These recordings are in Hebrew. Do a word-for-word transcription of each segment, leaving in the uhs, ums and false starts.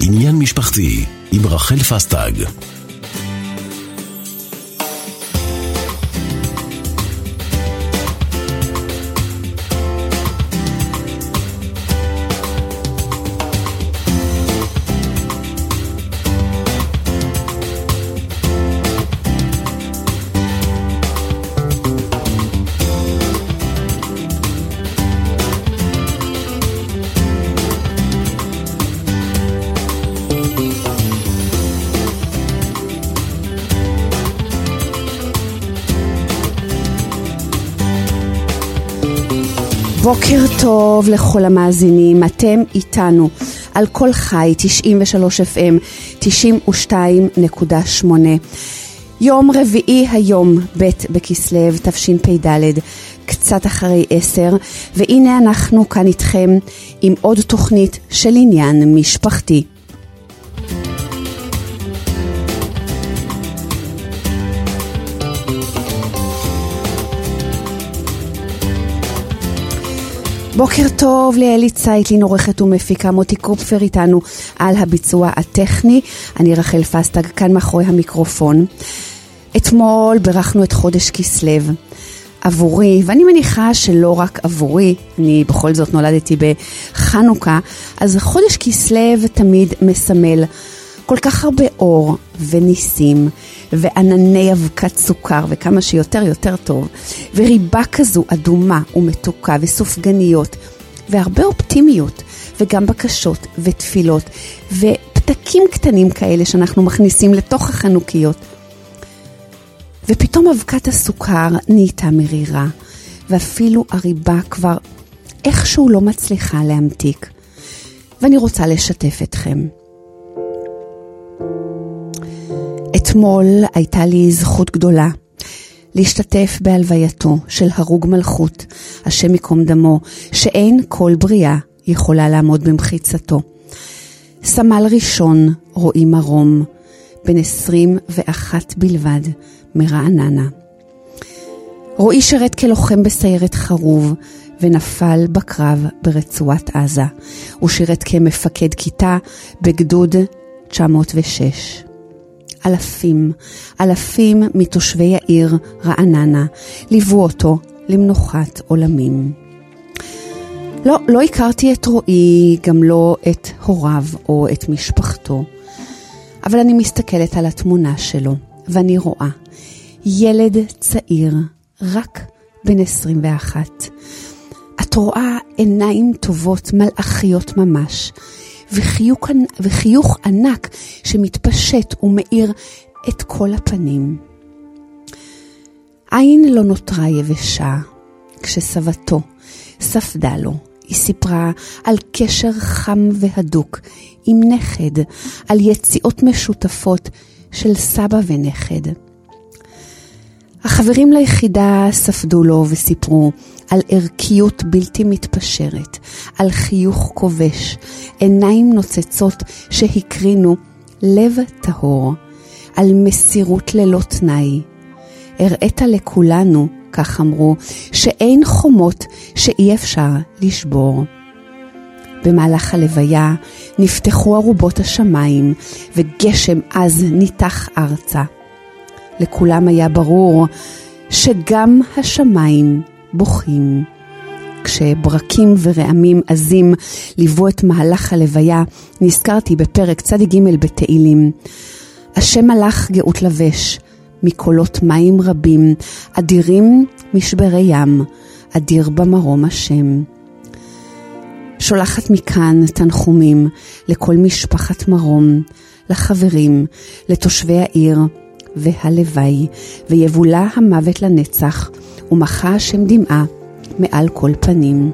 עניין משפחתי עם רחל פסטג. בוקר טוב לכל המאזינים, אתם איתנו על כל חי תשעים ושלוש אף אם, תשעים ושתיים נקודה שמונה. יום רביעי היום, ב' בכסלו תשפ"ד, קצת אחרי עשר, והנה אנחנו כאן איתכם עם עוד תוכנית של עניין משפחתי. בוקר טוב לאלי צייטלין, עורכת ומפיקה, מוטי קופפר איתנו על הביצוע הטכני. אני רחל פסטג כאן מאחורי המיקרופון. אתמול ברכנו את חודש כסלו עבורי, ואני מניחה שלא רק עבורי, אני בכל זאת נולדתי בחנוכה, אז חודש כסלו תמיד מסמל כל כך הרבה אור וניסים וענני אבקת סוכר, וכמה שיותר יותר טוב, וריבה כזו אדומה ומתוקה וסופגניות, והרבה אופטימיות, וגם בקשות ותפילות, ופתקים קטנים כאלה שאנחנו מכניסים לתוך החנוכיות. ופתאום אבקת הסוכר נהייתה מרירה, ואפילו הריבה כבר איכשהו לא מצליחה להמתיק. ואני רוצה לשתף אתכם. אתמול הייתה לי זכות גדולה להשתתף בהלווייתו של הרוג מלכות, השם יקום דמו, שאין כל בריאה יכולה לעמוד במחיצתו. סמל ראשון רועי מרום, בן עשרים ואחת בלבד, מרעננה. רועי שרת כלוחם בסיירת חרוב ונפל בקרב ברצועת עזה. הוא שירת כמפקד כיתה בגדוד תשע מאות ושש. אלפים, אלפים מתושבי העיר רעננה ליוו אותו למנוחת עולמים. לא, לא הכרתי את רועי, גם לא את הוריו או את משפחתו, אבל אני מסתכלת על התמונה שלו ואני רואה ילד צעיר, רק בן עשרים ואחת. את רואה עיניים טובות, מלאכיות ממש, וחיוך, וחיוך ענק שמתפשט ומאיר את כל הפנים. עין לא נותרה יבשה כשסבתו ספדה לו. היא סיפרה על קשר חם והדוק עם נכד, על יציאות משותפות של סבא ונכד. החברים ליחידה ספדו לו וסיפרו על ערכיות בלתי מתפשרת, על חיוך כובש, עיניים נוצצות שהקרינו לב טהור, על מסירות ללא תנאי. הראית לכולנו, כך אמרו, שאין חומות שאי אפשר לשבור. במהלך הלוויה נפתחו ארובות השמיים וגשם אז ניתח ארצה. לכולם היה ברור שגם השמיים בוכים. כשברקים ורעמים עזים ליוו את מהלך הלוויה, נזכרתי בפרק צדיק ג' בתהילים. השם מלאך גאות לבש, מקולות מים רבים, אדירים משברי ים, אדיר במרום השם. שולחת מכאן תנחומים לכל משפחת מרום, לחברים, לתושבי העיר והלוואי, ויבולה המוות לנצח, ומחה השם דמעה מעל כל פנים.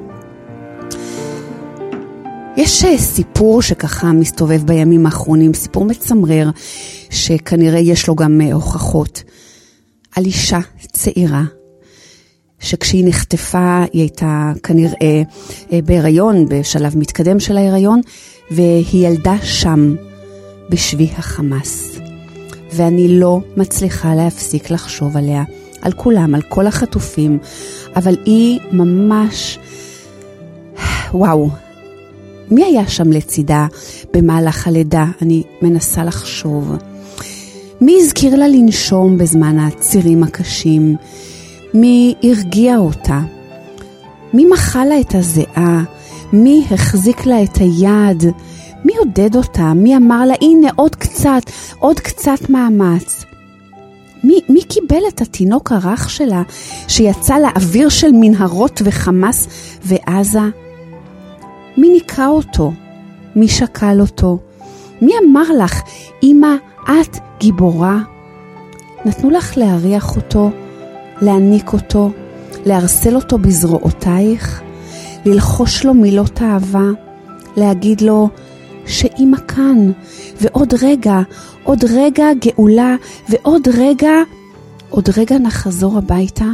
יש סיפור שככה מסתובב בימים האחרונים, סיפור מצמרר, שכנראה יש לו גם הוכחות, על אישה צעירה, שכשהיא נחטפה היא הייתה כנראה בהיריון, בשלב מתקדם של ההיריון, והיא ילדה שם בשבי החמאס. ואני לא מצליחה להפסיק לחשוב עליה, על כולם, על כל החטופים, אבל היא ממש, וואו, מי היה שם לצידה במהלך הלידה? אני מנסה לחשוב. מי הזכיר לה לנשום בזמן הצירים הקשים? מי הרגיע אותה? מי מחא לה את הזיעה? מי החזיק לה את היד? מי עודד אותה? מי אמר לה, הנה עוד קצת, עוד קצת מאמץ? מי, מי קיבל את התינוק הרך שלה שיצא לאוויר של מנהרות וחמאס ועזה? מי ניקה אותו? מי שקל אותו? מי אמר לך, אמא, את גיבורה? נתנו לך להריח אותו, להניק אותו, להרסל אותו בזרועותייך, ללחוש לו מילות אהבה, להגיד לו שאמא כאן, ועוד רגע, עוד רגע גאולה, ועוד רגע, עוד רגע נחזור הביתה.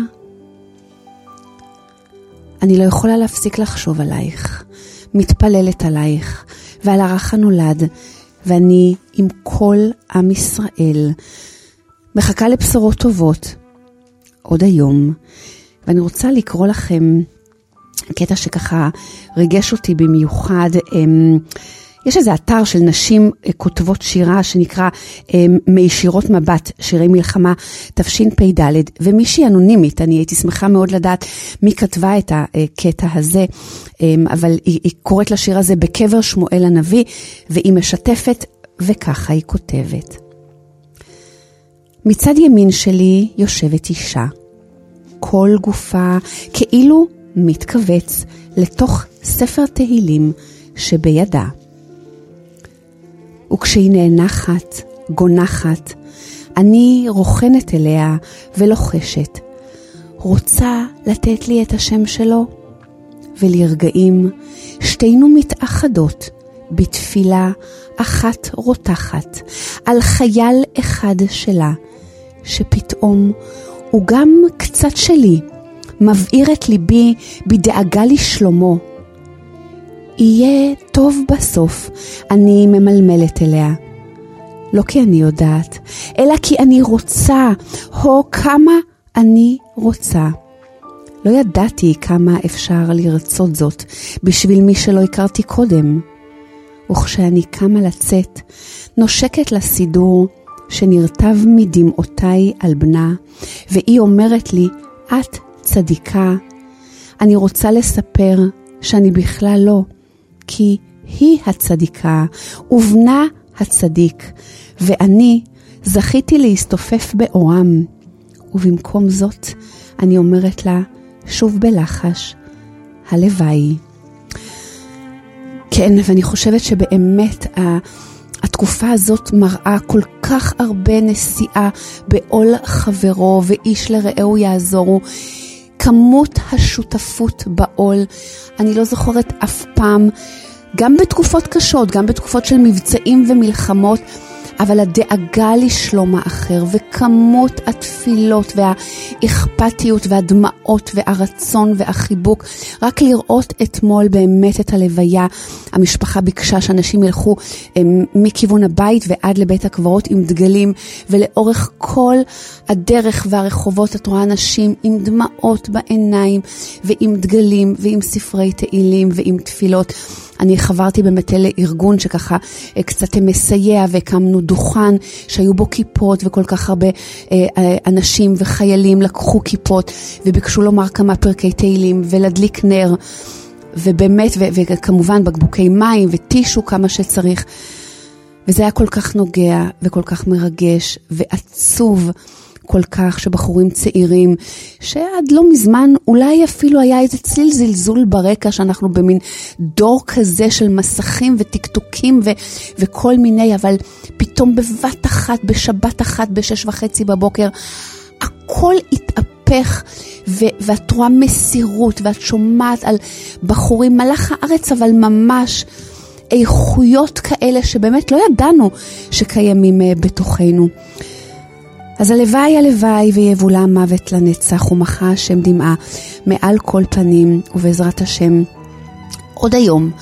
אני לא יכולה להפסיק לחשוב עלייך, מתפללת עלייך, ועל הרך הנולד, ואני עם כל עם ישראל, מחכה לבשורות טובות, עוד היום, ואני רוצה לקרוא לכם קטע שככה ריגש אותי במיוחד. יש איזה אתר של נשים כותבות שירה שנקרא מישירות מבט, שירי מלחמה תשפ"ד, ומישהי אנונימית, אני הייתי שמחה מאוד לדעת מי כתבה את הקטע הזה, אבל היא, היא קוראת לשיר הזה בקבר שמואל הנביא, והיא משתפת, וככה היא כותבת. מצד ימין שלי יושבת אישה, כל גופה כאילו מתכווץ לתוך ספר תהילים שבידה. וכשהיא נאנחת, גונחת, אני רוחנת אליה ולוחשת, רוצה לתת לי את השם שלו? ולרגעים שתינו מתאחדות בתפילה אחת רותחת על חייל אחד שלה, שפתאום הוא גם קצת שלי, מבעיר את ליבי בדאגה לשלומו. יהיה טוב בסוף, אני ממלמלת אליה. לא כי אני יודעת, אלא כי אני רוצה, הו כמה אני רוצה. לא ידעתי כמה אפשר לרצות זאת בשביל מי שלא הכרתי קודם. וכשאני קמה לצאת, נושקת לסידור שנרטב מדמעותיי על בנה, והיא אומרת לי, את צדיקה. אני רוצה לספר שאני בכלל לא, כי היא הצדיקה ובנה הצדיק, ואני זכיתי להסתופף באורם. ובמקום זאת אני אומרת לה שוב בלחש, הלוואי. כן, ואני חושבת שבאמת התקופה הזאת מראה כל כך הרבה נשיאה בעול חברו, ואיש לרעהו יעזורו. כמות השותפות בעול, אני לא זוכרת אף פעם, גם בתקופות קשות, גם בתקופות של מבצעים ומלחמות, אבל הדאגה לשלום האחר, וכמות התפילות והאכפתיות והדמעות והרצון והחיבוק. רק לראות אתמול באמת את הלוויה, המשפחה ביקשה שאנשים ילכו מכיוון הבית ועד לבית הקברות עם דגלים, ולאורך כל הדרך והרחובות את רואה אנשים עם דמעות בעיניים ועם דגלים ועם ספרי תהילים ועם תפילות. אני חברתי באמת לארגון שככה קצת מסייע, והקמנו דוכן שהיו בו כיפות, וכל כך הרבה אנשים וחיילים לקחו כיפות וביקשו לומר כמה פרקי תהילים ולהדליק נר, ובאמת, ו- וכמובן בקבוקי מים וטישו כמה שצריך. וזה היה כל כך נוגע וכל כך מרגש ועצוב כל כך, שבחורים צעירים, שעד לא מזמן אולי אפילו היה איזה צליל זלזול ברקע, שאנחנו במין דור כזה של מסכים וטקטוקים ו- וכל מיני, אבל פתאום בבת אחת, בשבת אחת, בשש וחצי בבוקר, הכל התהפך, ו- ואת רואה מסירות, ואת שומעת על בחורים מלח הארץ, אבל ממש איכויות כאלה שבאמת לא ידענו שקיימים בתוכנו. אז הלוואי, הלוואי ויבולה מוות לנצח, ומחה השם דמעה מעל כל פנים, ובעזרת השם עוד היום,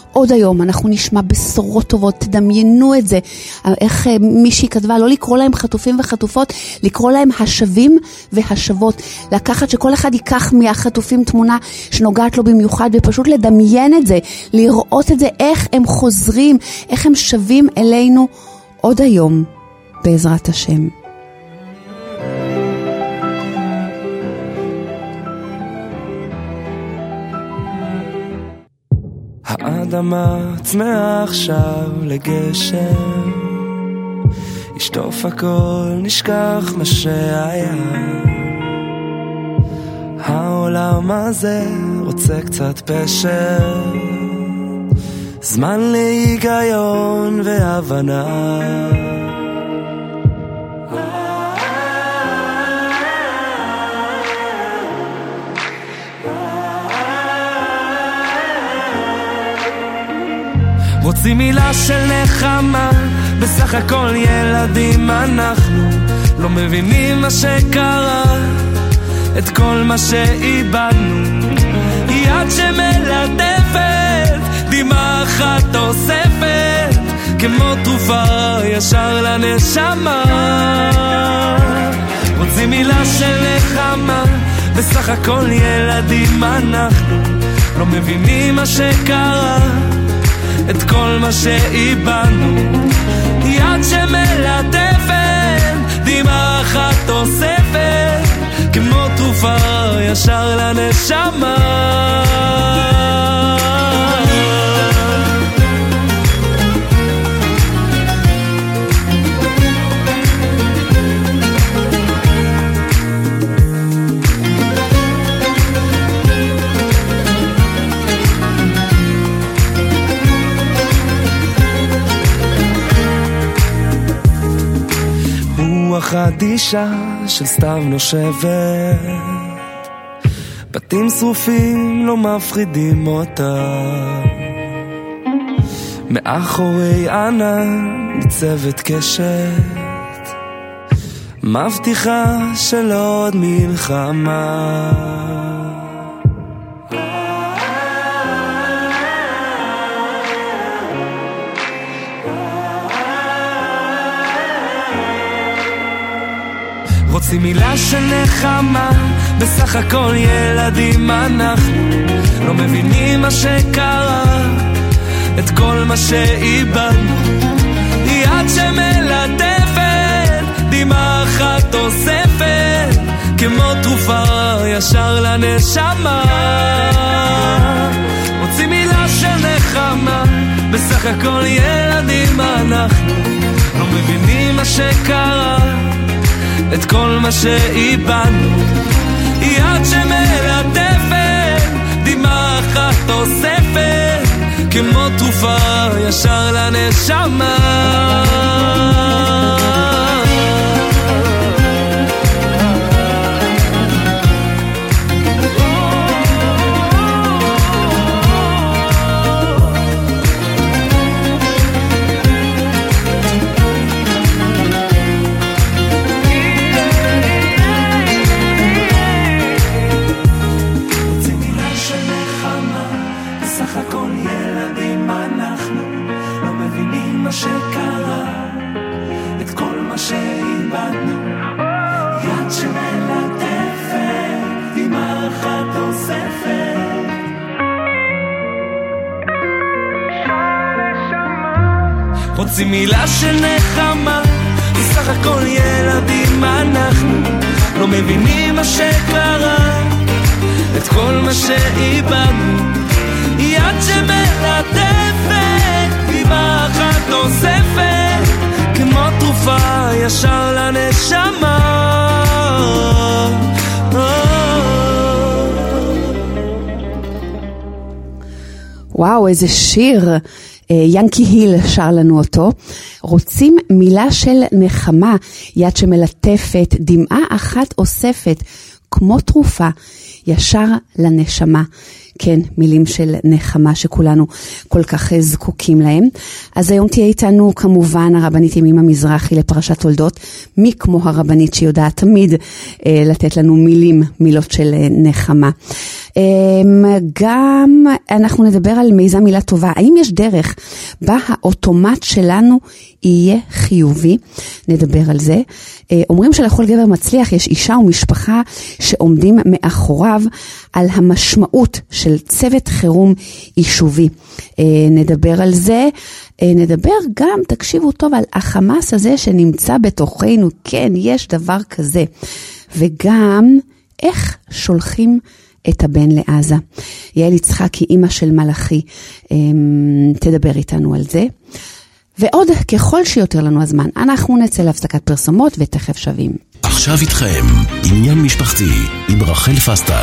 עוד היום אנחנו נשמע בשורות טובות, תדמיינו את זה, איך מישהי כתבה, לא לקרוא להם חטופים וחטופות, לקרוא להם השבים והשבות, לקחת שכל אחד ייקח מהחטופים תמונה שנוגעת לו במיוחד, ופשוט לדמיין את זה, לראות את זה, איך הם חוזרים, איך הם שבים אלינו עוד היום, בעזרת השם. האדמה צמאה עכשיו לגשם, ישטוף הכל, נשכח מה שהיה. העולם הזה רוצה קצת פשר, זמן להיגיון והבנה. רוצים מילה של נחמה, בסך הכל ילדים אנחנו, לא מבינים מה שקרה, את כל מה שאיבדנו. יד שמלטפת, דמעה אחת אוספת, כמו תרופה ישר לנשמה. רוצים מילה של נחמה, בסך הכל ילדים אנחנו, לא מבינים מה שקרה, את כל מה שאיבדנו. יד שמלטפת, דמעה אחת אוספת, כמו תרופה ישר לנשמה. חדישה של סתיו נושבת, בתים שרופים לא מפחידים אותה, מאחורי ענן ניצבת קשת, מבטיחה של עוד מלחמה. רוצים מילה של נחמה, בסך הכל ילדים אנחנו, לא מבינים מה שקרה, את כל מה שאיבדנו. יד שמלטפת, דמעה אחת אוספת, כמו תרופה ישר לנשמה. רוצים מילה של נחמה, בסך הכל ילדים אנחנו, לא מבינים מה שקרה, את כל מה שאיבדנו. יד שמלטפת, דמעה אחת אוספת, כמו תרופה ישר לנשמה. רוצים מילה של נחמה, בסך הכל ילדים אנחנו, לא מבינים מה שקרה, את כל מה שאיבדנו. יד שמלטפת, דמעה אחת אוספת, כמו תרופה ישר לנשמה. וואו, איזה שיר. ינקי היל שר לנו אותו. רוצים מילה של נחמה, יד שמלטפת, דמעה אחת אוספת, כמו תרופה ישר לנשמה. כן, מילים של נחמה שכולנו כל כך זקוקים להם. אז היום תהיה איתנו כמובן הרבנית ימימה מזרחי לפרשת תולדות, מי כמו הרבנית שיודעת תמיד אה, לתת לנו מילים, מילות של אה, נחמה. גם אנחנו נדבר על מיזם מילה טובה. האם יש דרך בה האוטומט שלנו יהיה חיובי? נדבר על זה. אומרים שלכל גבר מצליח יש אישה ומשפחה שעומדים מאחוריו על המשמעות של צוות חירום יישובי. נדבר על זה. נדבר גם, תקשיבו טוב, על החמאס הזה שנמצא בתוכנו. כן, יש דבר כזה. וגם איך שולחים את הבן לעזה. יעל יצחקי, אמא של מלאכי, תדבר איתנו על זה. ועוד, ככל שיותר לנו הזמן, אנחנו נצא להפסקת פרסומות ותכף שווים. עכשיו איתכם, עניין משפחתי, עם רחל פסטג.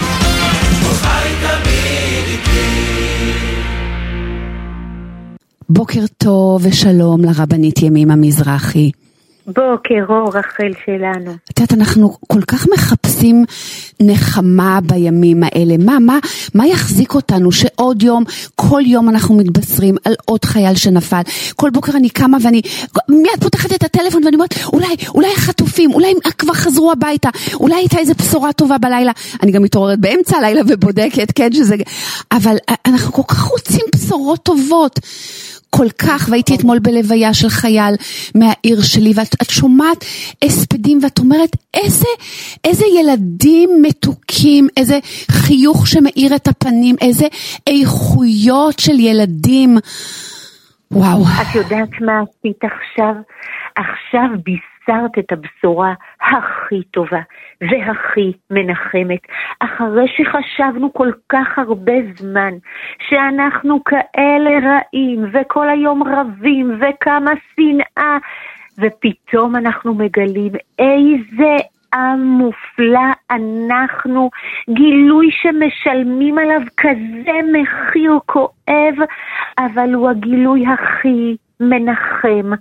בוקר טוב ושלום לרבנית ימימה מזרחי. בוקר אור רחל שלנו. את יודעת, אנחנו כל כך מחפשים נחמה בימים האלה. מה, מה, מה יחזיק אותנו שעוד יום, כל יום אנחנו מתבשרים על עוד חייל שנפל. כל בוקר אני קמה ואני מיד פותחת את הטלפון ואני אומרת, אולי, אולי החטופים, אולי הם כבר חזרו הביתה, אולי הייתה איזה בשורה טובה בלילה. אני גם מתעוררת באמצע הלילה ובודקת, כן, שזה, אבל אנחנו כל כך רוצים בשורות טובות. כל כך, והייתי אתמול בלוויה של חייל מהעיר שלי, ואת את שומעת הספדים, ואת אומרת, איזה, איזה ילדים מתוקים, איזה חיוך שמאיר את הפנים, איזה איכויות של ילדים. וואו. את יודעת מה עשית עכשיו? עכשיו בישרת את הבשורה הכי טובה והכי מנחמת, אחרי שחשבנו כל כך הרבה זמן שאנחנו כאלה רעים וכל היום רבים וכמה שנאה, ופתאום אנחנו מגלים איזה עם מופלא אנחנו, גילוי שמשלמים עליו כזה מחיר כואב, אבל הוא הגילוי הכי מנחם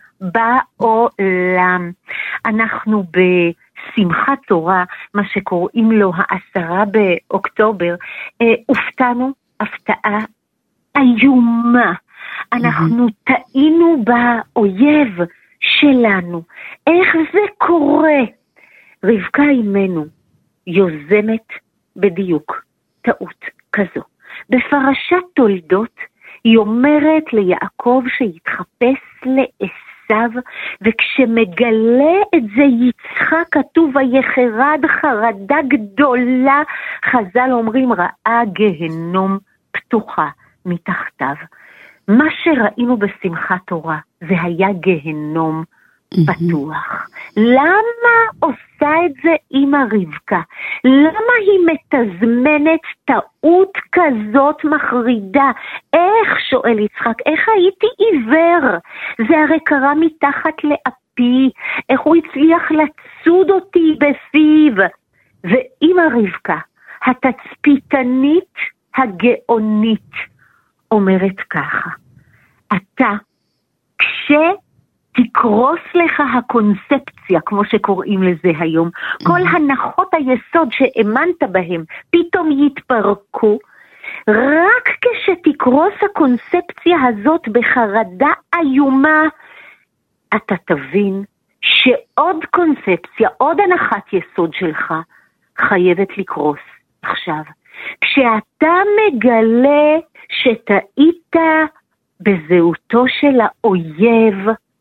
בעולם. אנחנו בשמחת תורה, מה שקוראים לו העשרה באוקטובר, הופתענו הפתעה איומה. אנחנו טעינו באויב שלנו. איך זה קורה? רבקה אימנו יוזמת בדיוק טעות כזו. בפרשת תולדות היא אומרת ליעקב שיתחפש לעשיו, וכשמגלה את זה יצחק, כתוב ויחרד חרדה גדולה. חז"ל אומרים ראה גהנום פתוחה מתחתיו. מה שראינו בשמחת תורה זה היה גהנום פתוח. למה עושה את זה אמא רבקה? למה היא מתזמנת טעות כזאת מחרידה? איך, שואל יצחק, איך הייתי עיוור? זה הרי קרה מתחת לאפי, איך הוא הצליח לצוד אותי בפיו? ואמא רבקה, התצפיתנית הגאונית, אומרת ככה, אתה, כש... תקרוס לך הקונספציה, כמו שקוראים לזה היום, כל הנחות היסוד שאמנת בהם, פתאום יתפרקו, רק כשתקרוס הקונספציה הזאת בחרדה איומה, אתה תבין שעוד קונספציה, עוד הנחת יסוד שלך, חייבת לקרוס עכשיו. כשאתה מגלה שטעית בזהותו של האויב,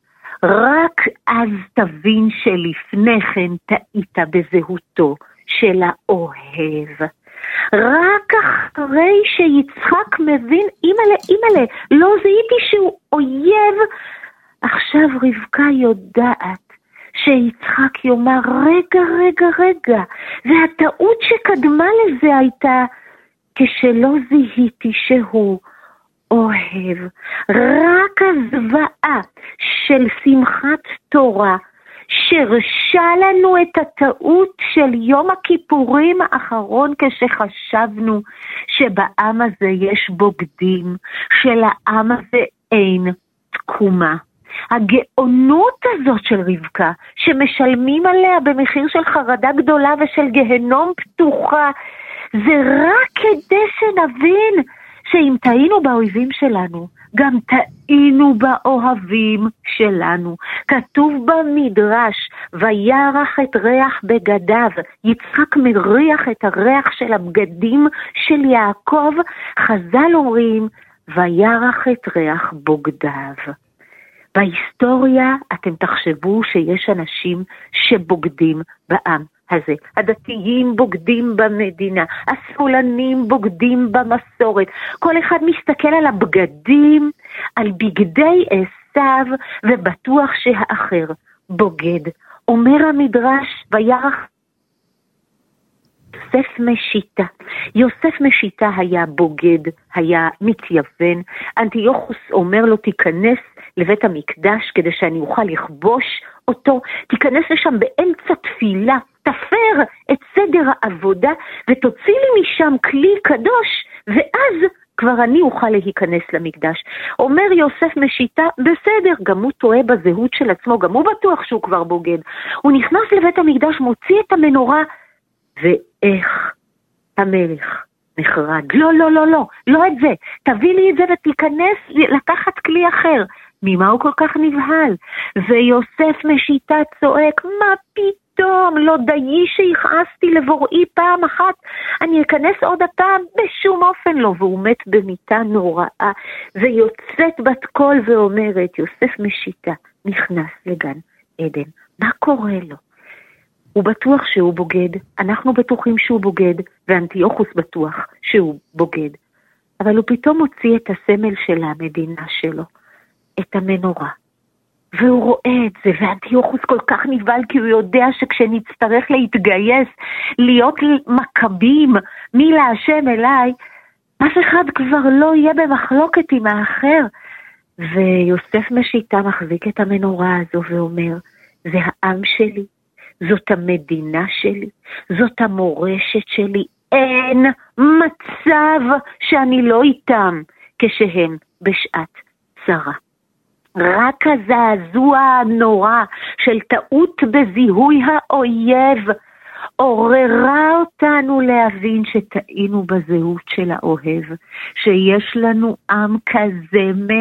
רק אז תבין שלפני כן טעית בזהותו של האוהב. רק אחרי שיצחק מבין, אימאלה, אימאלה, לא זיהיתי שהוא אויב. עכשיו רבקה יודעת שיצחק יאמר, רגע, רגע, רגע. והטעות שקדמה לזה הייתה כשלא זיהיתי שהוא אוהב. רק הזוועה של שמחת תורה שרשה לנו את הטעות של יום הכיפורים האחרון, כשחשבנו שבעם הזה יש בוגדים, שלעם הזה אין תקומה. הגאונות הזאת של רבקה, שמשלמים עליה במחיר של חרדה גדולה ושל גהנום פתוחה, זה רק כדי שנבין שאם טעינו באויבים שלנו, גם טעינו באוהבים שלנו. כתוב במדרש, וירח את ריח בגדיו, יצחק מריח את הריח של הבגדים של יעקב, חז"ל אומרים, וירח את ריח בוגדיו. בהיסטוריה אתם תחשבו שיש אנשים שבוגדים בעם הזה. הדתיים בוגדים במדינה, השמאלנים בוגדים במסורת. כל אחד מסתכל על הבגדים, על בגדי עשיו, ובטוח שהאחר בוגד. אומר המדרש, וירח יוסף משיטה. יוסף משיטה היה בוגד, היה מתייוון. אנטיוכוס אומר לו, תיכנס לבית המקדש כדי שאני אוכל לכבוש אותו. תיכנס לשם באמצע תפילה, תפר את סדר העבודה ותוציא לי משם כלי קדוש, ואז כבר אני אוכל להיכנס למקדש. אומר יוסף משיטה, בסדר, גם הוא טועה בזהות של עצמו, גם הוא בטוח שהוא כבר בוגד. הוא נכנס לבית המקדש, מוציא את המנורה, ואיך המלך נחרד. לא, לא, לא, לא, לא את זה. תביא לי את זה ותיכנס לקחת כלי אחר. ממה הוא כל כך נבהל? ויוסף משיטה צועק, מה פתאום? לא דיי שהכעסתי לבוראי פעם אחת, אני אכנס עוד הפעם? בשום אופן לא. והוא מת במיטה נוראה, ויוצאת בת קול ואומרת, יוסף משיטה נכנס לגן עדן. מה קורה לו? הוא בטוח שהוא בוגד, אנחנו בטוחים שהוא בוגד, ואנטיוכוס בטוח שהוא בוגד. אבל הוא פתאום הוציא את הסמל של המדינה שלו, את המנורה. והוא רואה את זה, ואנטיוכוס כל כך נבהל, כי הוא יודע שכשנצטרך להתגייס, להיות מכבים, מי להשם אליי, אף אחד כבר לא יהיה במחלוקת עם האחר. ויוסף משיטה מחזיק את המנורה הזו ואומר, זה העם שלי, זאת המדינה שלי, זאת המורשת שלי, אין מצב שאני לא איתם כשהם בשעת צרה. רק הזעזוע הנורא של טעות בזיהוי האויב עוררה אותנו להבין שטעינו בזהות של האוהב, שיש לנו עם כזה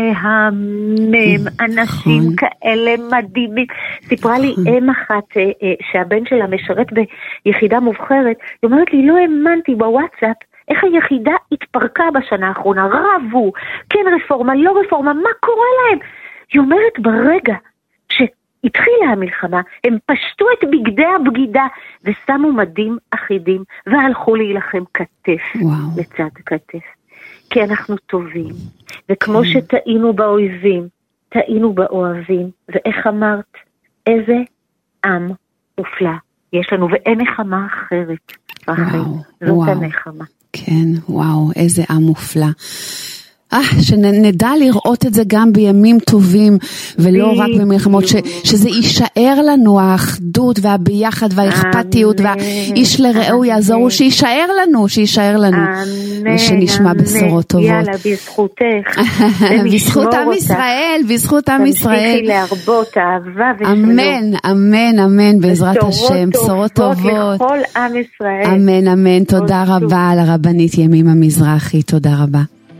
מהמם, אנשים כאלה מדהימים. סיפרה לי אם אחת שהבן שלה משרת ביחידה מובחרת, היא אומרת לי, לא האמנתי בוואטסאפ איך היחידה התפרקה בשנה האחרונה, רבו, כן רפורמה, לא רפורמה, מה קורה להם? היא אומרת, ברגע שהתחילה המלחמה, הם פשטו את בגדי הבגידה, ושמו מדים אחידים, והלכו להילחם כתף וואו. לצד כתף. כי אנחנו טובים, וכמו כן. שטעינו באויבים, טעינו באוהבים, ואיך אמרת, איזה עם מופלא יש לנו, ואין נחמה אחרת. וואו, זאת וואו. הנחמה. כן, וואו, איזה עם מופלא. אה, שנדע לראות את זה גם בימים טובים, ולא רק במלחמות, ש, שזה יישאר לנו, האחדות והביחד והאכפתיות, והאיש לרעהו יעזור, שיישאר לנו, שיישאר לנו, ושנשמע בשורות טובות. יאללה, בזכותך. בזכות עם ישראל, בזכות עם ישראל. תמשיכי להרבות אהבה ושלום. אמן, אמן, אמן, בעזרת השם, בשורות טובות. לכל עם ישראל. אמן, אמן, תודה רבה על הרבנית ימימה מזרחי, תודה רבה.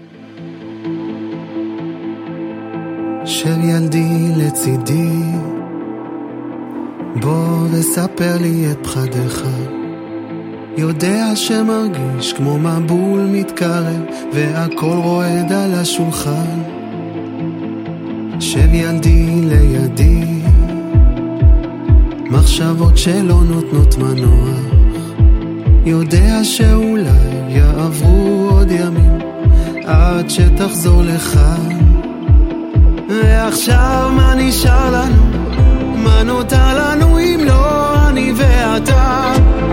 של ילדי לצידי, בוא וספר לי את פחדך, יודע שמרגיש כמו מבול מתקרב והכל רועד על השולחן. של ילדי לידי, מחשבות שלא נותנות מנוח, יודע שאולי יעברו עוד ימים עד שתחזור לכאן. ועכשיו מה נשאר לנו? מה נותר לנו אם לא אני ואתה?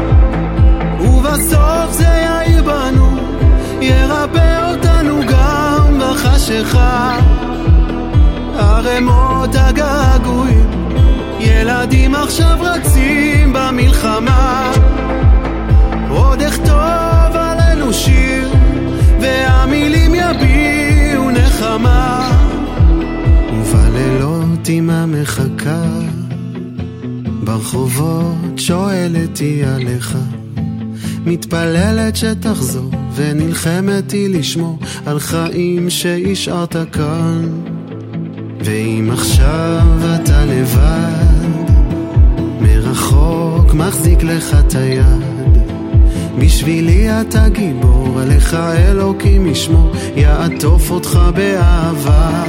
ובסוף זה יעיר בנו, ירפא אותנו גם בחשיכה. הרמות הגעגועים, ילדים עכשיו רצים במלחמה. עוד אכתוב עלינו שיר, והמילים יביעו נחמה. ובלילות אמא מחכה, ברחובות שואלת היא עליך, מתפללת שתחזור ונלחמת היא לשמור על חיים שהשארת כאן. ואם עכשיו אתה לבד, מרחוק מחזיק לך את היד, בשבילי אתה גיבור, עליך אלוקים ישמור, יעטוף אותך באהבה.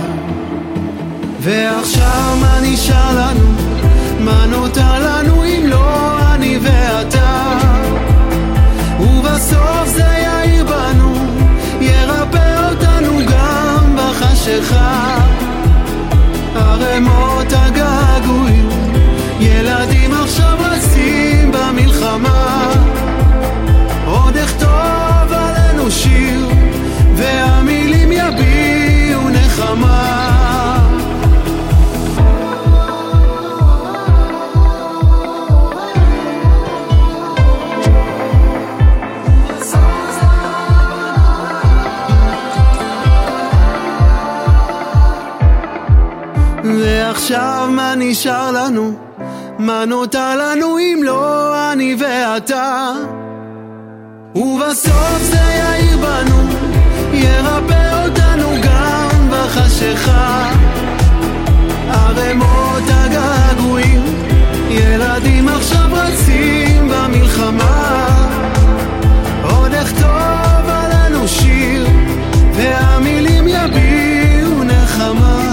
ועכשיו מה נשאר לנו? מה נותר לנו אם לא אני ואתה? ובסוף זה יאיר בנו, ירפא אותנו גם בחשיכה. הרמות הגעגועים, ילדים עכשיו רצים במלחמה. עוד אכתוב עלינו שיר, והמילים יביעו נחמה. ועכשיו מה נשאר לנו? מה נותר לנו אם לא אני ואתה? ובסוף זה יאיר בנו, ירפא אותנו גם בחשיכה. הרמות הגעגועים, ילדים עכשיו רצים במלחמה. עוד אכתוב עלינו שיר, והמילים יביעו נחמה.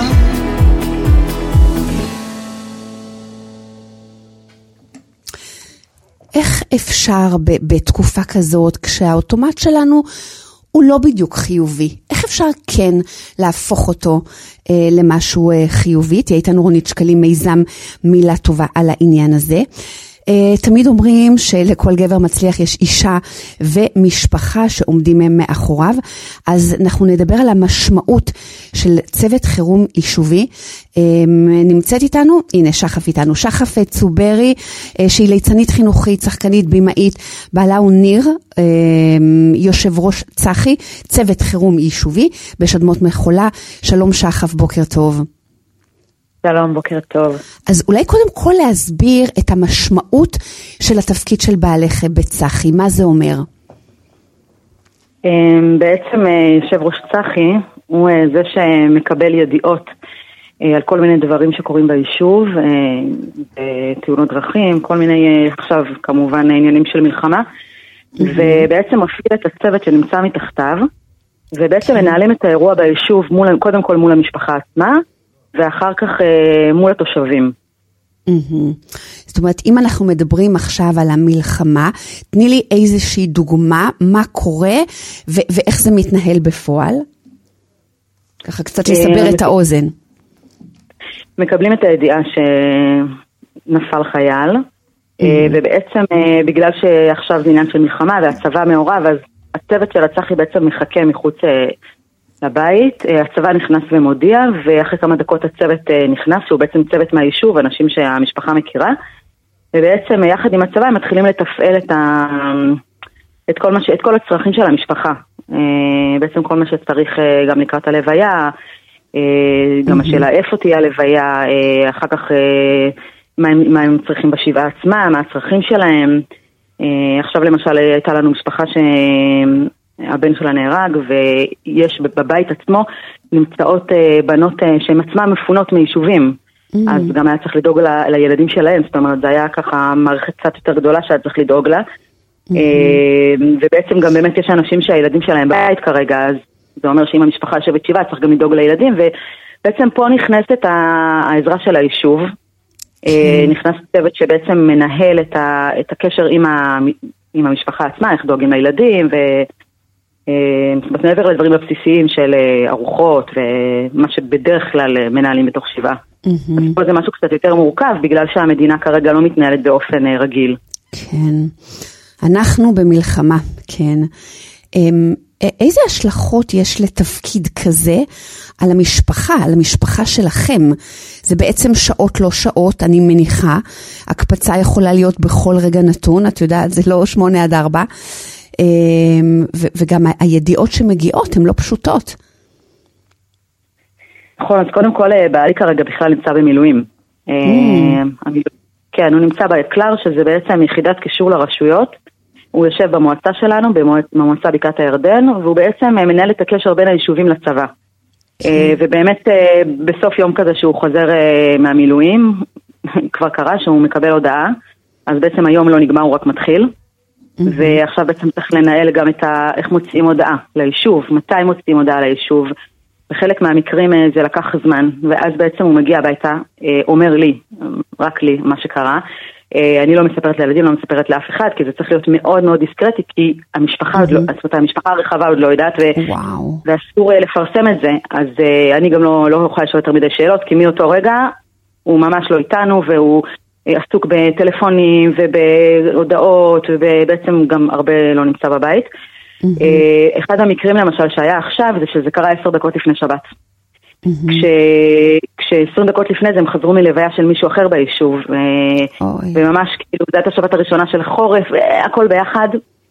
איך אפשר ב- בתקופה כזאת, כשהאוטומט שלנו הוא לא בדיוק חיובי, איך אפשר כן להפוך אותו אה, למשהו אה, חיובי? תהיה איתנו רונית שקלים, מיזם מילה טובה על העניין הזה. Uh, תמיד אומרים שלכל גבר מצליח יש אישה ומשפחה שעומדים הם מאחוריו, אז אנחנו נדבר על המשמעות של צוות חירום יישובי. Um, נמצאת איתנו, הנה שחף איתנו, שחף צוברי, uh, שהיא ליצנית חינוכית, שחקנית, בימאית, בעלה הוא ניר, uh, יושב ראש צחי, צוות חירום יישובי בשדמות מחולה. שלום שחף, בוקר טוב. שלום, בוקר טוב. אז אולי קודם כל להסביר את המשמעות של התפקיד של בעלך בצחי, מה זה אומר? בעצם יושב ראש צחי הוא זה שמקבל ידיעות על כל מיני דברים שקורים ביישוב, תאונות דרכים, כל מיני עכשיו כמובן עניינים של מלחמה, ובעצם מפעיל את הצוות שנמצא מתחתיו, ובעצם מנהלים את האירוע ביישוב מול, קודם כל מול המשפחה עצמה, ואחר כך אה, מול התושבים. Mm-hmm. זאת אומרת, אם אנחנו מדברים עכשיו על המלחמה, תני לי איזושהי דוגמה, מה קורה ו- ואיך זה מתנהל בפועל? ככה קצת לסבר את האוזן. מקבלים את הידיעה שנפל חייל, mm-hmm. ובעצם בגלל שעכשיו זה עניין של מלחמה והצבא מעורב, אז הצוות של הצחי בעצם מחכה מחוץ לבית, הצבא נכנס ומודיע, ואחרי כמה דקות הצוות נכנס, שהוא בעצם צוות מהיישוב, אנשים שהמשפחה מכירה, ובעצם יחד עם הצבא הם מתחילים לתפעל את, ה... את, כל, מה ש... את כל הצרכים של המשפחה. בעצם כל מה שצריך גם לקראת הלוויה, גם השאלה איפה תהיה הלוויה, אחר כך מה הם, מה הם צריכים בשבעה עצמה, מה הצרכים שלהם. עכשיו למשל הייתה לנו משפחה ש... הבן שלה נהרג, ויש בבית עצמו נמצאות בנות שהן עצמן מפונות מיישובים, mm. אז גם היה צריך לדאוג ל, לילדים שלהם, זאת אומרת, זה היה ככה מערכת קצת יותר גדולה שהיה צריך לדאוג לה, mm-hmm. ובעצם גם באמת יש אנשים שהילדים שלהם בבית כרגע, אז זה אומר שאם המשפחה יושבת שבעה צריך גם לדאוג לילדים, ובעצם פה נכנסת העזרה של היישוב, mm. נכנס צוות שבעצם מנהל את, ה, את הקשר עם, ה, עם המשפחה עצמה, איך דואגים לילדים, ו... מעבר לדברים הבסיסיים של ארוחות ומה שבדרך כלל מנהלים בתוך שבעה. אז פה זה משהו קצת יותר מורכב בגלל שהמדינה כרגע לא מתנהלת באופן רגיל. כן, אנחנו במלחמה, כן. איזה השלכות יש לתפקיד כזה על המשפחה, על המשפחה שלכם? זה בעצם שעות לא שעות, אני מניחה. הקפצה יכולה להיות בכל רגע נתון, את יודעת, זה לא שמונה עד ארבע. וגם הידיעות שמגיעות הן לא פשוטות. נכון, אז קודם כל בעלי כרגע בכלל נמצא במילואים. כן, הוא נמצא באקלר, שזה בעצם יחידת קישור לרשויות, הוא יושב במועצה שלנו, במועצה בקעת הירדן, והוא בעצם מנהל את הקשר בין היישובים לצבא. ובאמת בסוף יום כזה שהוא חוזר מהמילואים, כבר קרה שהוא מקבל הודעה, אז בעצם היום לא נגמר, הוא רק מתחיל, ועכשיו בעצם צריך לנהל גם את ה... איך מוצאים הודעה ליישוב, מתי מוצאים הודעה ליישוב, בחלק מהמקרים זה לקח זמן, ואז בעצם הוא מגיע הביתה, אומר לי, רק לי, מה שקרה, אני לא מספרת לילדים, לא מספרת לאף אחד, כי זה צריך להיות מאוד מאוד דיסקרטי, כי המשפחה עוד לא, זאת אומרת, המשפחה הרחבה עוד לא יודעת, ואסור לפרסם את זה, אז אני גם לא יכולה לשאול יותר מדי שאלות, כי מאותו רגע הוא ממש לא איתנו, והוא עסוק בטלפונים ובהודעות, ובעצם גם הרבה לא נמצא בבית. אחד המקרים למשל שהיה עכשיו, זה שזה קרה עשר דקות לפני שבת. כש-עשרים דקות לפני זה הם חזרו מלוויה של מישהו אחר ביישוב, וממש כאילו זה הייתה השבת הראשונה של חורף, הכל ביחד,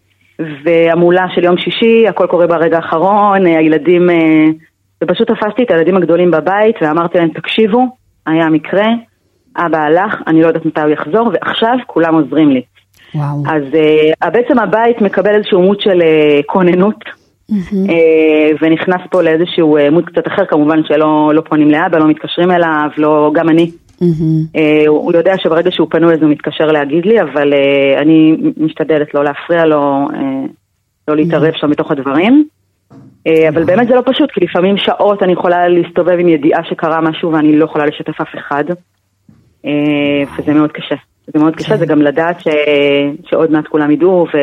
והמולה של יום שישי, הכל קורה ברגע האחרון, הילדים, ופשוט תפסתי את הילדים הגדולים בבית, ואמרתי להם, תקשיבו, היה מקרה, אבא הלך, אני לא יודעת מתי הוא יחזור, ועכשיו כולם עוזרים לי. וואו. אז uh, בעצם הבית מקבל איזשהו מות של uh, כוננות, mm-hmm. uh, ונכנס פה לאיזשהו uh, מות קצת אחר, כמובן שלא לא פונים לאבא, לא מתקשרים אליו, לא, גם אני. Mm-hmm. Uh, הוא יודע שברגע שהוא פנו אז הוא מתקשר להגיד לי, אבל uh, אני משתדלת לא להפריע לו, uh, לא להתערב mm-hmm. שם בתוך הדברים. Uh, אבל באמת זה לא פשוט, כי לפעמים שעות אני יכולה להסתובב עם ידיעה שקרה משהו, ואני לא יכולה לשתף אף אחד, uh, וזה מאוד קשה. זה מאוד קשה, זה גם לדעת ש... שעוד מעט כולם ידעו, ו...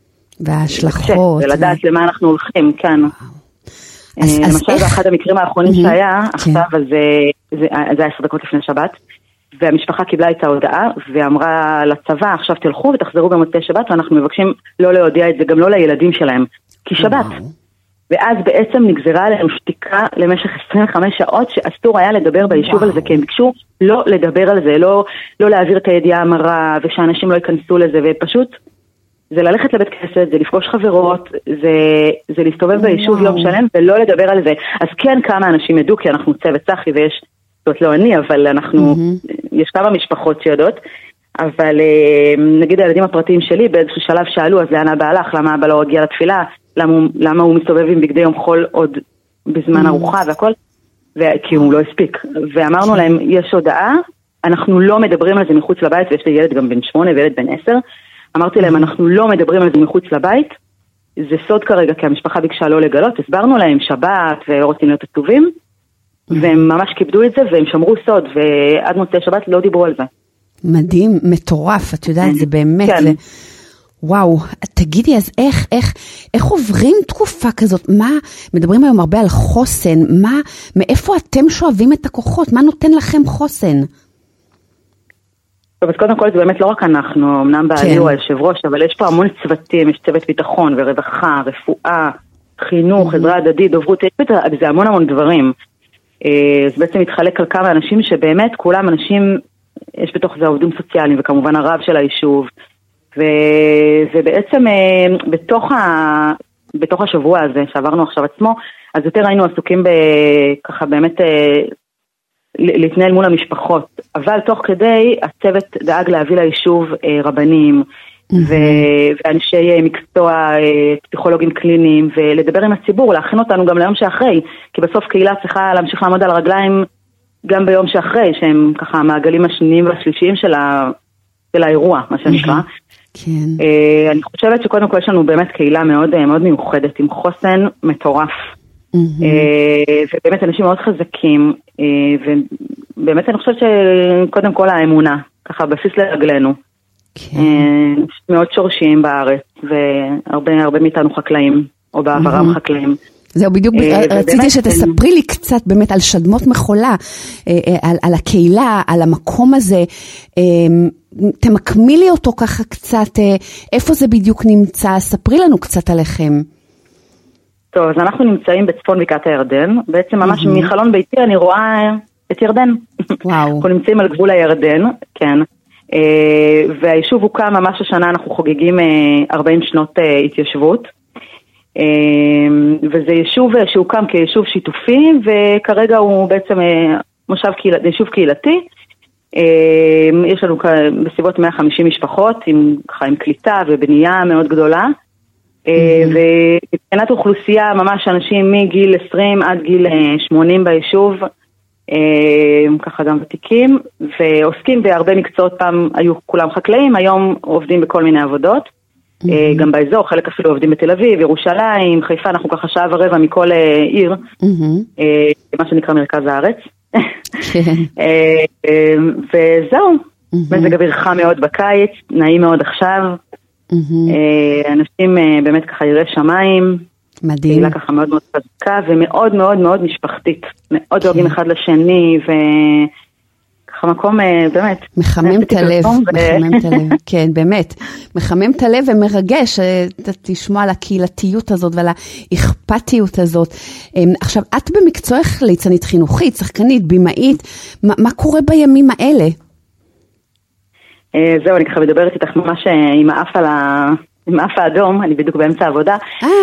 וההשלכות. ולדעת למה אנחנו הולכים, כן. אז, למשל, אז איך... זה אחד המקרים האחרונים שהיה, עכשיו, אז זה היה עשר דקות לפני שבת, והמשפחה קיבלה את ההודעה, ואמרה לצבא, עכשיו תלכו ותחזרו במוצאי שבת, ואנחנו מבקשים לא להודיע את זה, גם לא לילדים שלהם, כי שבת. ואז בעצם נגזרה עליהם שתיקה למשך עשרים וחמש שעות שאסור היה לדבר ביישוב על זה, כי הם ביקשו לא לדבר על זה, לא, לא להעביר את הידיעה המרה, ושאנשים לא ייכנסו לזה, ופשוט זה ללכת לבית כנסת, זה לפגוש חברות, זה, זה להסתובב ביישוב יום שלם ולא לדבר על זה. אז כן, כמה אנשים ידעו, כי אנחנו צוות צחי ויש, זאת לא אני, אבל אנחנו, יש כמה משפחות שיודעות, אבל נגיד הילדים הפרטיים שלי באיזשהו שלב שאלו, אז לאן אבא הלך, למה אבא לא הגיע לתפילה, למה הוא, למה הוא מסתובב עם בגדי יום חול עוד בזמן ארוחה והכל, כי הוא לא הספיק. ואמרנו להם, יש הודעה, אנחנו לא מדברים על זה מחוץ לבית, ויש לי ילד גם בן שמונה וילד בן עשר, אמרתי להם, אנחנו לא מדברים על זה מחוץ לבית, זה סוד כרגע, כי המשפחה ביקשה לא לגלות, הסברנו להם שבת ולא רוצים להיות עצובים, והם ממש כיבדו את זה, והם שמרו סוד, ועד מוצאי שבת לא דיברו על זה. מדהים, מטורף, את יודעת, זה באמת, כן. זה... וואו, תגידי, אז איך, איך, איך עוברים תקופה כזאת? מה, מדברים היום הרבה על חוסן, מה, מאיפה אתם שואבים את הכוחות? מה נותן לכם חוסן? טוב, אז קודם כל זה באמת לא רק אנחנו, אמנם בעלי הוא היושב ראש, אבל יש פה המון צוותים, יש צוות ביטחון ורווחה, רפואה, חינוך, עזרה הדדית, דוברות, זה המון המון דברים. זה בעצם מתחלק על כמה אנשים שבאמת כולם אנשים, יש בתוך זה עובדים סוציאליים, וכמובן הרב של היישוב, ו... ובעצם בתוך, ה... בתוך השבוע הזה שעברנו עכשיו עצמו, אז יותר היינו עסוקים בככה באמת להתנהל מול המשפחות, אבל תוך כדי הצוות דאג להביא ליישוב רבנים ו... ואנשי מקצוע, פסיכולוגים קליניים, ולדבר עם הציבור, להכין אותנו גם ליום שאחרי, כי בסוף קהילה צריכה להמשיך לעמוד על הרגליים גם ביום שאחרי, שהם ככה המעגלים השניים והשלישיים של, ה... של האירוע, מה שנקרא. כן. אני חושבת שקודם כל יש לנו באמת קהילה מאוד, מאוד מיוחדת, עם חוסן מטורף. ובאמת אנשים מאוד חזקים, ובאמת אני חושבת שקודם כל האמונה, ככה בסיס לרגלנו. מאוד שורשיים בארץ, והרבה הרבה מאיתנו חקלאים, או בעברם חקלאים. זהו, בדיוק רציתי שתספרי לי קצת באמת על שדמות מחולה, על הקהילה, על המקום הזה, תמקמי לי אותו ככה קצת, איפה זה בדיוק נמצא, ספרי לנו קצת עליכם. טוב, אז אנחנו נמצאים בצפון בקעת הירדן, בעצם ממש מחלון ביתי אני רואה את ירדן. וואו. אנחנו נמצאים על גבול הירדן, כן, והיישוב הוקם ממש השנה, אנחנו חוגגים ארבעים שנות התיישבות, וזה יישוב שהוקם כיישוב שיתופי, וכרגע הוא בעצם מושב קהילתי, יישוב קהילתי, יש לנו בסביבות מאה וחמישים משפחות, עם, ככה, עם קליטה ובנייה מאוד גדולה, ומבחינת אוכלוסייה, ממש אנשים מגיל עשרים עד גיל שמונים ביישוב, ככה גם ותיקים, ועוסקים בהרבה מקצועות, פעם היו כולם חקלאים, היום עובדים בכל מיני עבודות, גם באזור, חלק אפילו עובדים בתל אביב, ירושלים, חיפה, אנחנו ככה שעה ורבע מכל עיר, מה שנקרא מרכז הארץ. וזהו, מזג אוויר חם מאוד בקיץ, נעים מאוד עכשיו, אנשים באמת ככה ירא שמיים, מדהים. קהילה ככה מאוד מאוד חזקה ומאוד מאוד מאוד משפחתית, מאוד אוהבים אחד לשני וככה מקום באמת מחמם את הלב, מחמם את הלב, כן באמת, מחמם את הלב ומרגש, תשמע על הקהילתיות הזאת ועל האכפתיות הזאת. עכשיו, את במקצועך ליצנית חינוכית, שחקנית, בימאית, מה קורה בימים האלה? זהו, אני ככה מדברת איתך ממש עם האף על ה... עם האף האדום, אני בדיוק באמצע העבודה.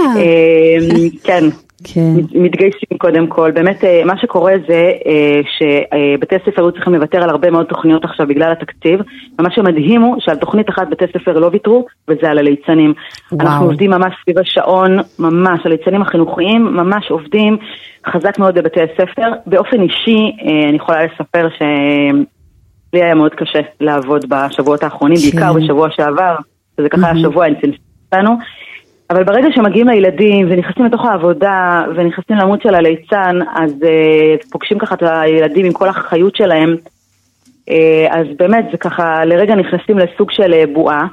כן, מתגייסים קודם כל. באמת, מה שקורה זה שבתי ספר היו צריכים לוותר על הרבה מאוד תוכניות עכשיו בגלל התקציב. ומה שמדהים הוא שעל תוכנית אחת בתי ספר לא ויתרו, וזה על הליצנים. אנחנו עובדים ממש סביב השעון, ממש, הליצנים החינוכיים, ממש עובדים חזק מאוד בבתי הספר. באופן אישי, אני יכולה לספר ש... לי היה מאוד קשה לעבוד בשבועות האחרונים, בעיקר בשבוע שעבר, וזה ככה השבוע אינטנסיבי לנו, אבל ברגע שמגיעים לילדים ונכנסים לתוך העבודה ונכנסים לעמוד של הליצן, אז פוגשים ככה את הילדים עם כל החיות שלהם, אז באמת זה ככה לרגע נכנסים לסוג של בועה,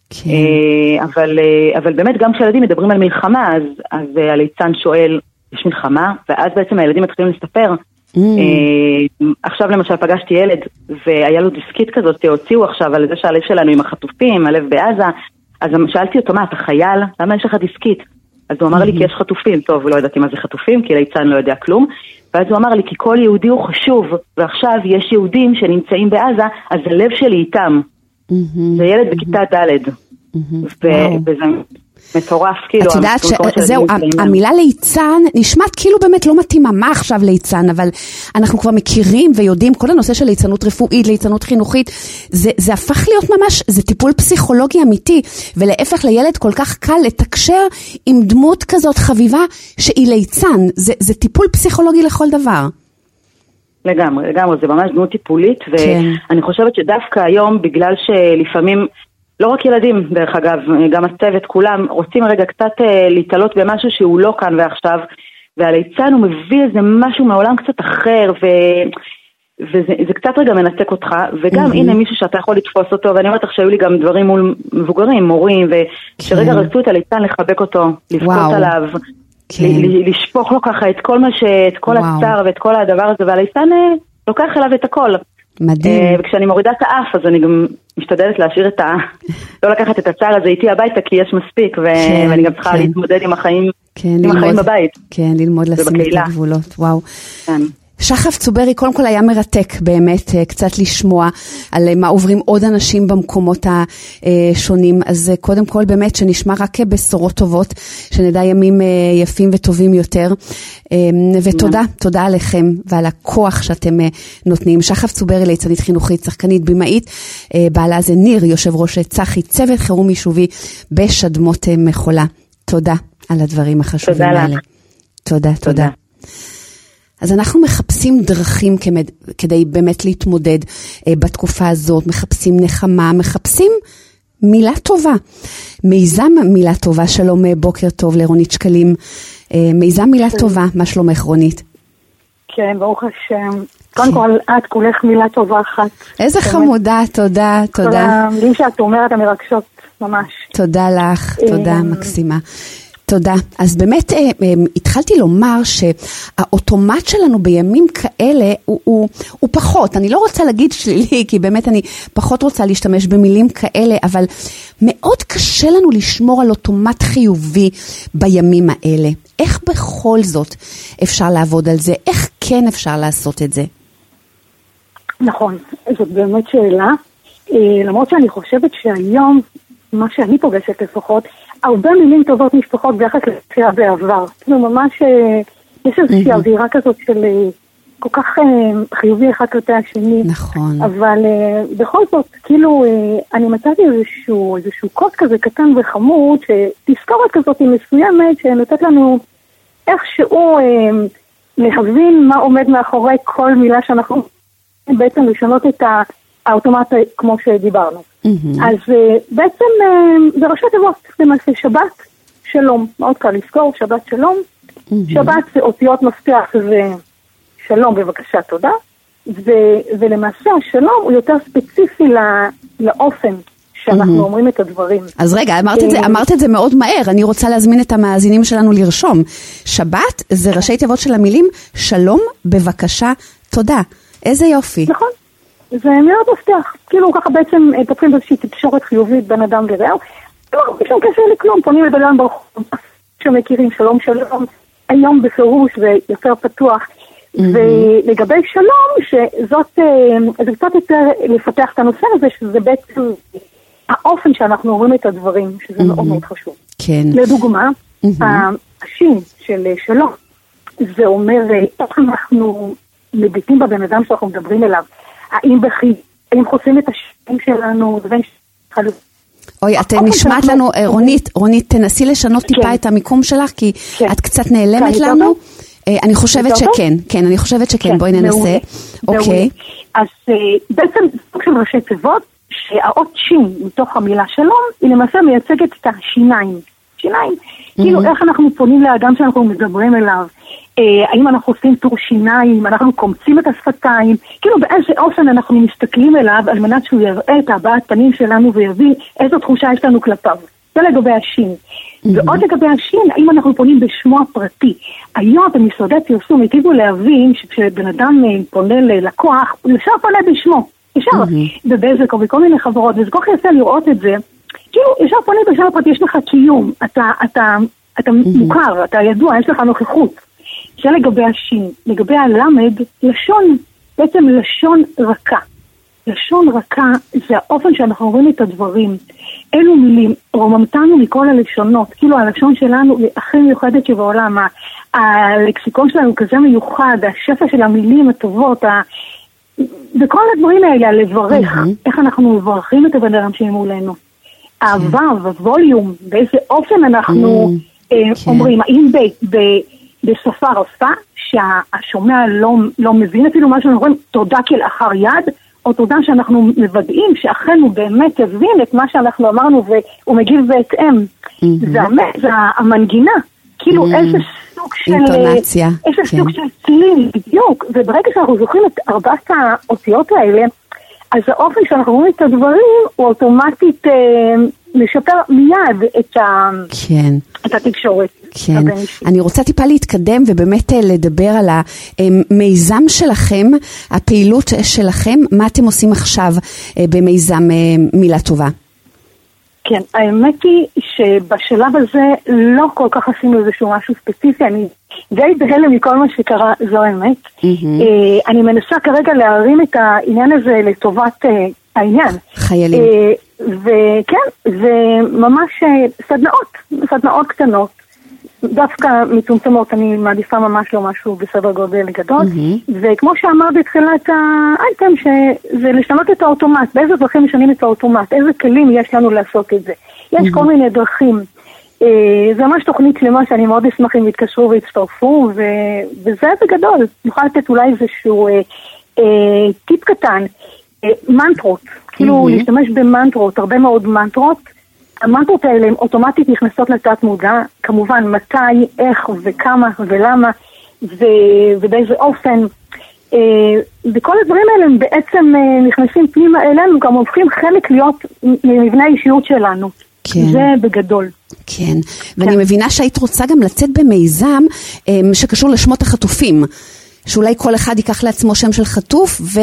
אבל, אבל באמת גם כשהילדים מדברים על מלחמה, אז, אז הליצן שואל, יש מלחמה? ואז בעצם הילדים מתחילים לספר, Mm. Uh, עכשיו למשל פגשתי ילד והיה לו דיסקית כזאת שהוציאו עכשיו על זה שהלב שלנו עם החטופים, הלב בעזה, אז שאלתי אותו, מה, אתה חייל? למה יש לך דיסקית? אז הוא אמר mm-hmm. לי, כי יש חטופים. טוב, לא ידעתי מה זה חטופים, כי ליצן לא יודע כלום. ואז הוא אמר לי, כי כל יהודי הוא חשוב, ועכשיו יש יהודים שנמצאים בעזה, אז הלב שלי איתם. Mm-hmm. זה ילד mm-hmm. בכיתה ד' mm-hmm. ו- wow. וזה... מטורף, כאילו. את יודעת שזהו, המילה ליצן נשמעת כאילו באמת לא מתאימה, מה עכשיו ליצן, אבל אנחנו כבר מכירים ויודעים, כל הנושא של ליצנות רפואית, ליצנות חינוכית, זה, זה הפך להיות ממש, זה טיפול פסיכולוגי אמיתי, ולהפך לילד כל כך קל לתקשר עם דמות כזאת חביבה שהיא ליצן, זה, זה טיפול פסיכולוגי לכל דבר. לגמרי, לגמרי, זה ממש דמות טיפולית, ואני חושבת שדווקא היום, בגלל שלפעמים לא רק ילדים, דרך אגב, גם הצוות, כולם רוצים רגע קצת אה, להתעלות במשהו שהוא לא כאן ועכשיו, והליצן הוא מביא איזה משהו מעולם קצת אחר, ו... וזה זה קצת רגע מנתק אותך, וגם mm-hmm. הנה מישהו שאתה יכול לתפוס אותו, ואני אומרת לך שהיו לי גם דברים מול מבוגרים, מורים, ושרגע רצו את הליצן לחבק אותו, לבכות עליו, כן. ל- לשפוך לו ככה את כל מה ש... את כל הצער ואת כל הדבר הזה, והליצן אה, לוקח אליו את הכל. מדהים. וכשאני מורידה את האף, אז אני גם משתדלת להשאיר את ה... לא לקחת את הצער הזה איתי הביתה, כי יש מספיק, ואני גם צריכה להתמודד עם החיים בבית. כן, ללמוד לשים את הגבולות, וואו. שחף צוברי, קודם כל היה מרתק באמת קצת לשמוע על מה עוברים עוד אנשים במקומות השונים, אז קודם כל באמת שנשמע רק בשורות טובות, שנדע ימים יפים וטובים יותר, ותודה, תודה עליכם ועל הכוח שאתם נותנים. שחף צוברי, ליצנית חינוכית, שחקנית, בימאית, בעלה זה ניר, יושב ראש צחי, צוות חירום יישובי בשדמות מחולה. תודה על הדברים החשובים האלה. תודה, תודה. אז אנחנו מחפשים דרכים כמד, כדי באמת להתמודד אה, בתקופה הזאת, מחפשים נחמה, מחפשים מילה טובה. מיזם מילה טובה, שלום, בוקר טוב לרונית שקלים. אה, מיזם מילה כן. טובה, מה שלומך רונית? כן, ברוך השם. קודם כל, את כולך מילה טובה אחת. איזה באמת. חמודה, תודה, תודה. כל המילים שאת אומרת, המרגשות, ממש. תודה לך, תודה מקסימה. תודה. אז באמת התחלתי לומר שהאוטומט שלנו בימים כאלה הוא, הוא, הוא פחות. אני לא רוצה להגיד שלילי, כי באמת אני פחות רוצה להשתמש במילים כאלה, אבל מאוד קשה לנו לשמור על אוטומט חיובי בימים האלה. איך בכל זאת אפשר לעבוד על זה? איך כן אפשר לעשות את זה? נכון, זאת באמת שאלה. למרות שאני חושבת שהיום, מה שאני פוגשת לפחות, הרבה מילים טובות משפחות ביחס לפציעה בעבר. כאילו ממש, יש איזושהי אווירה כזאת של כל כך חיובי אחד כלפי השני. נכון. אבל בכל זאת, כאילו, אני מצאתי איזשהו, איזשהו קוד כזה קטן וחמוד, שתזכורת כזאת היא מסוימת, שנותנת לנו איכשהו להבין מה עומד מאחורי כל מילה שאנחנו בעצם לשנות את האוטומט כמו שדיברנו. אז בעצם זה ראשי תיבות, למעשה שבת שלום, מאוד קל לזכור, שבת שלום. שבת זה אותיות מפתח, זה שלום בבקשה תודה, ו- ולמעשה השלום הוא יותר ספציפי לא- לאופן שאנחנו אומרים את הדברים. אז רגע, אמרת את זה, אמרת את זה מאוד מהר, אני רוצה להזמין את המאזינים שלנו לרשום. שבת זה ראשי תיבות של המילים שלום בבקשה תודה. איזה יופי. נכון, זה מאוד מפתח, כאילו ככה בעצם פותחים באיזושהי תקשורת חיובית בין אדם לרעהו, לא, שום קשר לכלום, פונים לבן ברחוב, שמכירים שלום שלום, היום בפירוש ויותר פתוח, ולגבי שלום, שזאת, זה קצת יותר לפתח את הנושא הזה, שזה בעצם האופן שאנחנו רואים את הדברים, שזה מאוד מאוד חשוב. כן. לדוגמה, השין של שלום, זה אומר איך אנחנו מביטים בבן אדם שאנחנו מדברים אליו, האם בכי, האם חוסים את השם שלנו, ובין חלוק. אוי, את נשמעת לנו, רונית, רונית, תנסי לשנות טיפה את המיקום שלך, כי את קצת נעלמת לנו. אני חושבת שכן, כן, אני חושבת שכן, בואי ננסה. אוקיי. אז בעצם סוג של ראשי תיבות, שהאות שין מתוך המילה שלום, היא למעשה מייצגת את השיניים. שיניים. כאילו איך אנחנו פונים לאדם שאנחנו מדברים אליו, האם אנחנו עושים טור שיניים, אנחנו קומצים את השפתיים, כאילו באיזה אופן אנחנו מסתכלים אליו על מנת שהוא יראה את הבעת פנים שלנו ויביא איזו תחושה יש לנו כלפיו. זה לגבי השין. ועוד לגבי השין, האם אנחנו פונים בשמו הפרטי. היום במשרדי פרסום היטיבו להבין שכשבן אדם פונה ללקוח, הוא ישר פונה בשמו. ישר. ובאיזה ובכל מיני חברות, וזה כל כך יפה לראות את זה, כאילו ישר פונה בשמו הפרטי, יש לך קיום, אתה, אתה, אתה מוכר, אתה ידוע, יש לך נוכחות. זה לגבי השין. לגבי הלמד, לשון, בעצם לשון רכה. לשון רכה זה האופן שאנחנו רואים את הדברים. אלו מילים, רוממתנו מכל הלשונות, כאילו הלשון שלנו היא הכי מיוחדת שבעולם, הלקסיקון שלנו כזה מיוחד, השפע של המילים הטובות, ה... וכל הדברים האלה, לברך, איך אנחנו מברכים את הבן אדם שמולנו. אהבה וווליום, באיזה אופן אנחנו אומרים, האם בשפה רפה, שהשומע לא מבין אפילו מה שאנחנו אומרים, תודה כלאחר יד, או תודה שאנחנו מוודאים שאכן הוא באמת הבין את מה שאנחנו אמרנו והוא מגיב בהתאם. זה המנגינה, כאילו איזה סוג של... אינטונציה. איזה סוג של צליל, בדיוק. וברגע שאנחנו זוכרים את ארבעת האותיות האלה, אז האופן שאנחנו רואים את הדברים הוא אוטומטית לשפר מיד את התקשורת. כן, אני רוצה טיפה להתקדם ובאמת לדבר על המיזם שלכם, הפעילות שלכם, מה אתם עושים עכשיו במיזם מילה טובה? כן, האמת היא שבשלב הזה לא כל כך עשינו איזשהו משהו ספציפי, אני די בהלם מכל מה שקרה, זו האמת. אני מנסה כרגע להרים את העניין הזה לטובת העניין. חיילים. וכן, זה ממש סדנאות, סדנאות קטנות. דווקא מצומצמות, אני מעדיפה ממש לא משהו בסדר גודל גדול, mm-hmm. וכמו שאמר בתחילת האייטם, שזה לשנות את האוטומט, באיזה דרכים משנים את האוטומט, איזה כלים יש לנו לעשות את זה. יש mm-hmm. כל מיני דרכים, זה ממש תוכנית שלמה שאני מאוד אשמח אם יתקשרו והצטרפו, ו... וזה בגדול, נוכל לתת אולי איזשהו אה, אה, טיפ קטן, אה, מנטרות, כאילו mm-hmm. להשתמש במנטרות, הרבה מאוד מנטרות, המנטרות האלה הן אוטומטית נכנסות לתת מודע, כמובן מתי, איך וכמה ולמה ו... ובאיזה אופן, אה, וכל הדברים האלה הם בעצם אה, נכנסים פנימה אלינו, גם הופכים חלק להיות ממבנה האישיות שלנו. כן. זה בגדול. כן, ואני כן. מבינה שהיית רוצה גם לצאת במיזם אה, שקשור לשמות החטופים, שאולי כל אחד ייקח לעצמו שם של חטוף ו...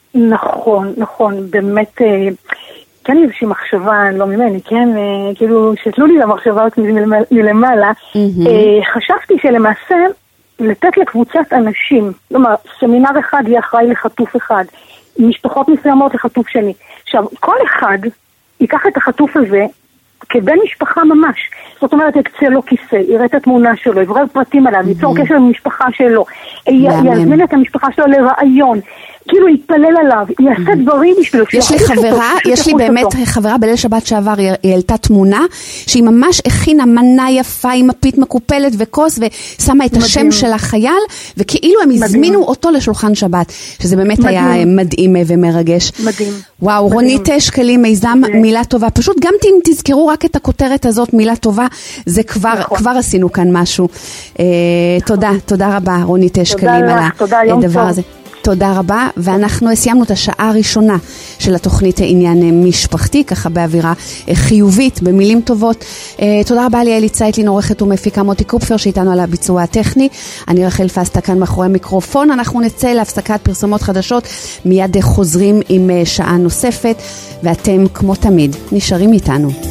נכון, נכון, באמת... אה, כן איזושהי מחשבה, לא ממני, כן, אה, כאילו שתלו לי למחשבה מלמעלה, mm-hmm. אה, חשבתי שלמעשה לתת לקבוצת אנשים, כלומר, סמינר אחד יהיה אחראי לחטוף אחד, משפחות מסוימות לחטוף שני. עכשיו, כל אחד ייקח את החטוף הזה כבן משפחה ממש. זאת אומרת, יקצה לו כיסא, יראה את התמונה שלו, יברר פרטים עליו, ייצור קשר עם המשפחה שלו, יזמין את המשפחה שלו לרעיון, כאילו יתפלל עליו, יעשה דברים בשבילו. יש לי חברה, יש לי באמת חברה בליל שבת שעבר, היא העלתה תמונה, שהיא ממש הכינה מנה יפה עם מפית מקופלת וכוס, ושמה את השם של החייל, וכאילו הם הזמינו אותו לשולחן שבת, שזה באמת היה מדהים ומרגש. מדהים. וואו, רונית שקלים, מיזם מילה טובה, פשוט גם אם תזכרו רק את הכותרת הזאת, מילה טובה, זה כבר, כבר עשינו כאן משהו. תודה, תודה רבה רונית שקלים על הדבר הזה. תודה רבה, ואנחנו סיימנו את השעה הראשונה של התוכנית העניין משפחתי, ככה באווירה חיובית, במילים טובות. תודה רבה לי אלי צייטלין, עורכת ומפיקה מוטי קופפר, שאיתנו על הביצוע הטכני. אני רחל פסטה כאן מאחורי המיקרופון. אנחנו נצא להפסקת פרסומות חדשות, מיד חוזרים עם שעה נוספת, ואתם כמו תמיד נשארים איתנו.